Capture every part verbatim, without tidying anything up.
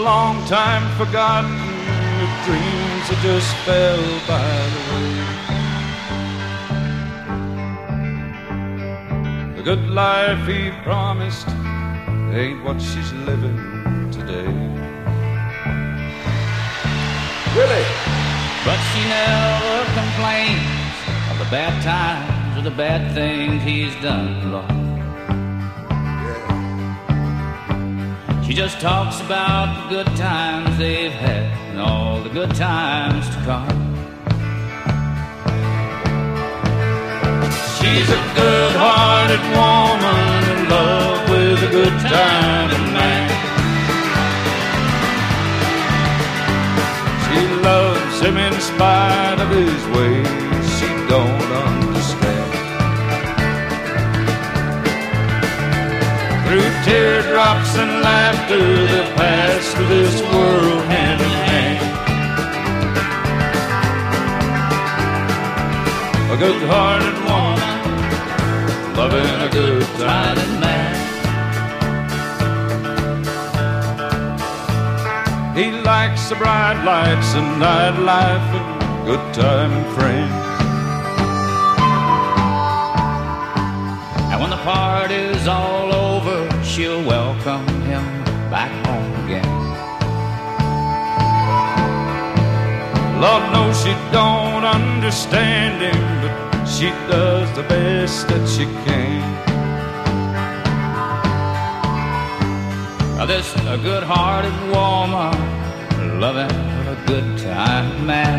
long time forgotten, with dreams that just fell by the way. The good life he promised ain't what she's living today. Really? But she never complains of the bad times or the bad things he's done, Lord. She just talks about the good times they've had and all the good times to come. She's a good-hearted woman in love with a good-timing man. She loves him in spite of his ways she don't understand. Through teardrops and laughter they pass through this world hand in hand. A good-hearted woman loving a good-timing man. He likes the bright lights and nightlife and good-timing friends. And when the party's all over, she'll welcome him back home again. Lord knows she don't understand him, but she does the best that she can. Now this a good-hearted woman loving a good-time man.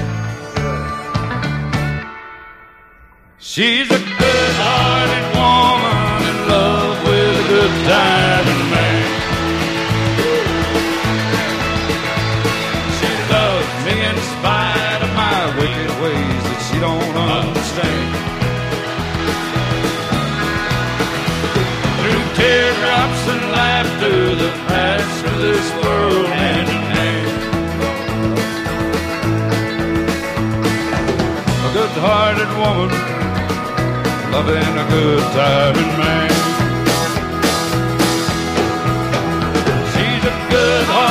She's a good-hearted woman in love with a good-timing man. She loves me in spite of my wicked ways that she don't understand. Through teardrops and laughter that pass through this world hand in hand. A good-hearted woman loving a good-timing man. She's a good-hearted